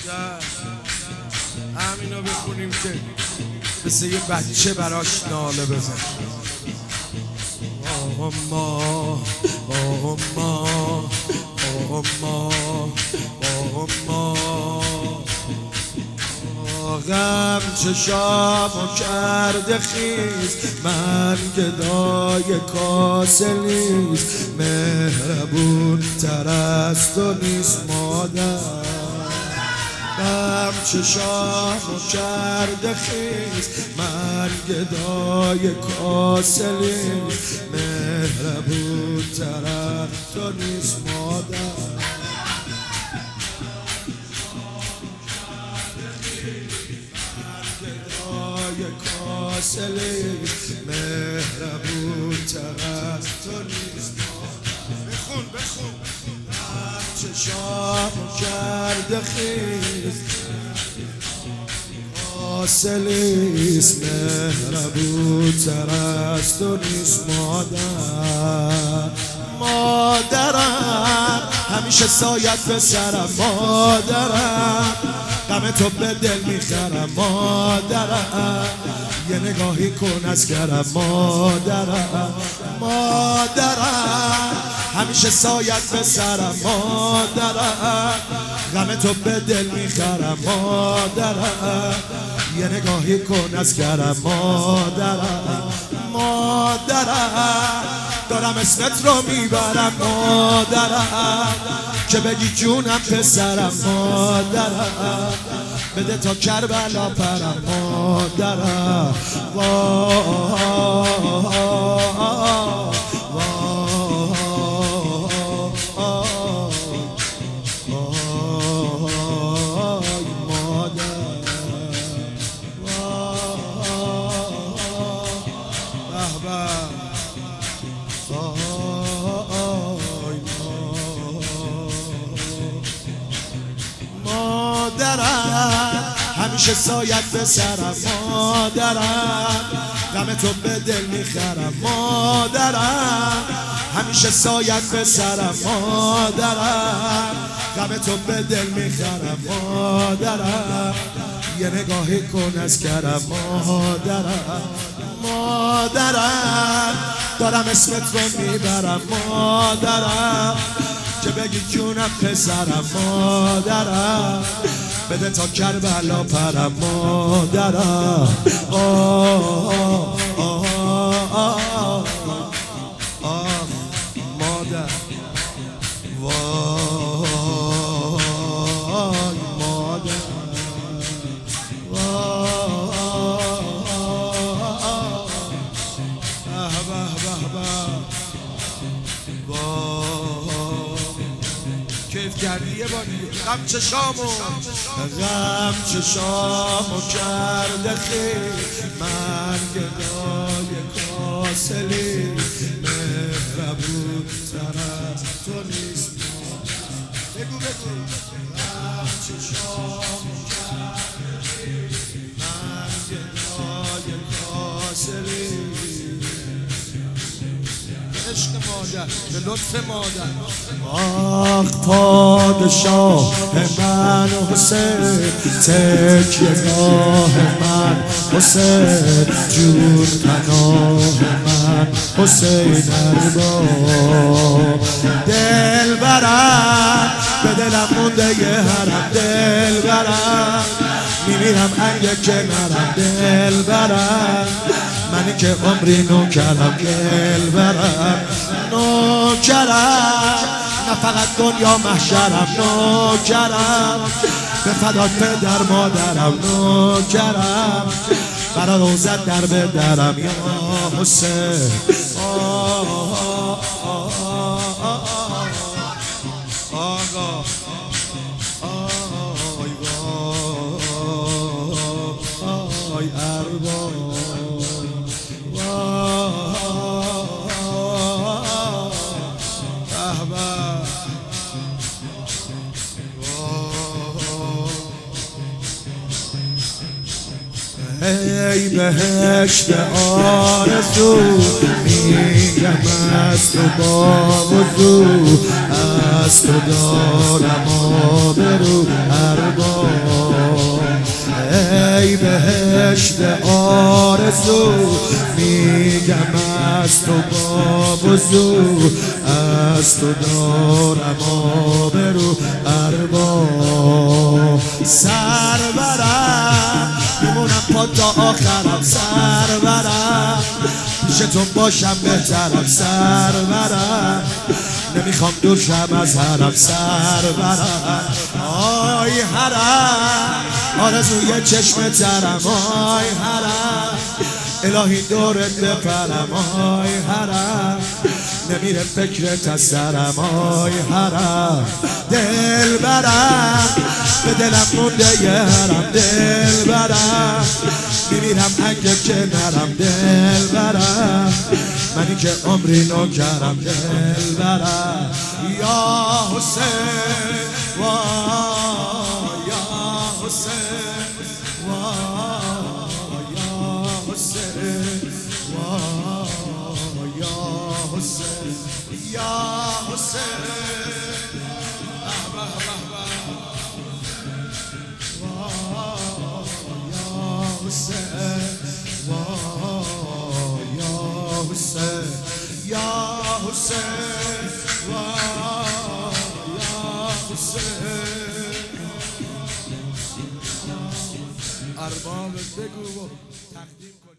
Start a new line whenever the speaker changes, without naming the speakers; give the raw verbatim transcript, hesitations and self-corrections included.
مادر همینو بخونیم که مثل یه بچه براش ناله بزن. آما آما آما آما غم چشامو کرده خیز، من گدای کاسه نیست، مهربون تر از تو نیست مادر. غم چشامو کرده خیز، من گدای کاسه نیست، مهربون تر از تو نیست مادر. کاسلی مهربون تر از تو نیست. بخون بخون غم چشامو کرده خیز، کاسلیست مهربون تر از تو نیست مادر. مادرم همیشه سایت به سرم، مادرم غم تو به دل میخرم، مادرم یه نگاهی کن از گرم، مادرم مادرم همیشه سایت به سرم، مادرم غم تو به دل میخرم، مادرم یه نگاهی کن از گرم، مادرم مادرم دارم اسمت رو میبرم، مادرم که بگی جونم پسرم، مادرم بده تا کربلا پرم، مادرم مادرم همیشه سایت به سرم، مادرم غم تو به دل میخرم، مادرم همیشه سایت به سرم، مادرم غم تو به دل میخرم، مادرم یه نگاهی کن از کرم، مادرم مادرم دارم اسمت رو میبرم، مادرم که بگی جونم پسرم، مادرم بده تا کربلا پرم، مادرم آه آه آه آه آه مادر وای مادر کیف کردی یه باری غم چشامو غم چشامو کرده خیلی، من گدای کاسلی مهربون تر از تو نیست. بگو بگو غم چشامو کرده خیلی، من گدای کاسلی عشق مادر به لطف مادر. آخ پادشاه من حسین، تکیهگاه من حسین، جون پناه من حسین ارباب. دل برم به دلم مونده یه حرم، دل برم میمیرم انگه کنارم، دل برم منی که عمری نوکرم، دل برم نوکرم نه فقط دنیا محشرم، نوکرم به فدات پدر مادرم، نوکرم برا روزت در به درم یا حسین. آه آه آه آه آقا آی ارباب ای بهشت آرزو، میگم از تو با وضو، از تو دارم آبرو ارباب. بهشت آرزو میگم از تو با وضو از تو دارم آبرو اربا سر برم میمونم پا تا آخرم سر برم پیش تو باشم بهترم سر برم نمیخوام دور شم از حرم سر برم آی حرم آرزوی چشم ترم آی حرم الهی دورت بپرم آی حرم نمیره فکرت از سرم آی حرم دل برم به دلم مونده یه حرم دل برم میمیرم اگه که نرم دل برم منی که عمری نوکرم دل برم یا حسین وای یا حسین وای یا حسین وای یا حسین یا حسین یا حسین وای یا حسین اربابت بگو و تقدیم کن.